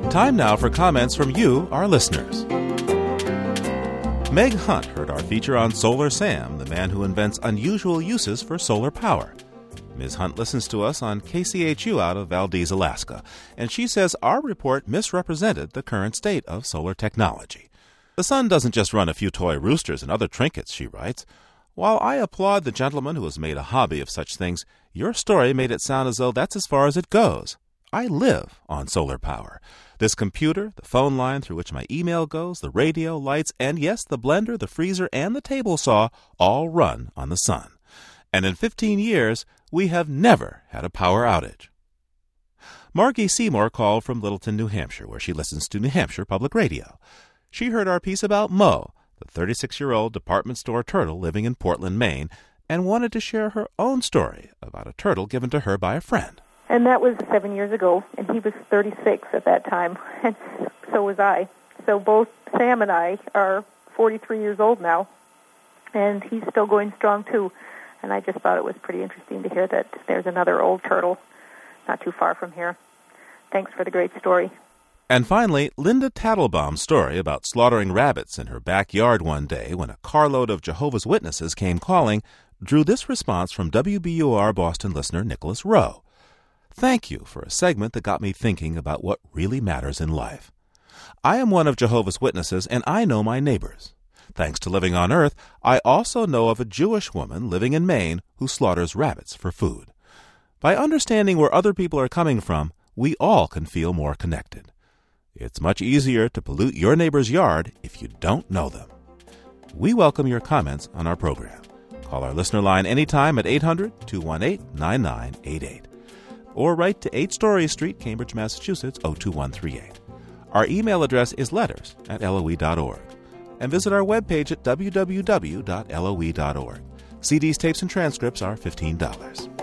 Time now for comments from you, our listeners. Meg Hunt heard our feature on Solar Sam, the man who invents unusual uses for solar power. Ms. Hunt listens to us on KCHU out of Valdez, Alaska, and she says our report misrepresented the current state of solar technology. The sun doesn't just run a few toy roosters and other trinkets, she writes. While I applaud the gentleman who has made a hobby of such things, your story made it sound as though that's as far as it goes. I live on solar power. This computer, the phone line through which my email goes, the radio, lights, and yes, the blender, the freezer, and the table saw all run on the sun. And in 15 years, we have never had a power outage. Margie Seymour called from Littleton, New Hampshire, where she listens to New Hampshire Public Radio. She heard our piece about Mo, the 36-year-old department store turtle living in Portland, Maine, and wanted to share her own story about a turtle given to her by a friend. And that was 7 years ago, and he was 36 at that time, and so was I. So both Sam and I are 43 years old now, and he's still going strong too. And I just thought it was pretty interesting to hear that there's another old turtle not too far from here. Thanks for the great story. And finally, Linda Tattlebaum's story about slaughtering rabbits in her backyard one day when a carload of Jehovah's Witnesses came calling drew this response from WBUR Boston listener Nicholas Rowe. Thank you for a segment that got me thinking about what really matters in life. I am one of Jehovah's Witnesses, and I know my neighbors. Thanks to living on Earth, I also know of a Jewish woman living in Maine who slaughters rabbits for food. By understanding where other people are coming from, we all can feel more connected. It's much easier to pollute your neighbor's yard if you don't know them. We welcome your comments on our program. Call our listener line anytime at 800-218-9988. Or write to 8 Story Street, Cambridge, Massachusetts, 02138. Our email address is letters@loe.org. And visit our webpage at www.loe.org. CDs, tapes, and transcripts are $15.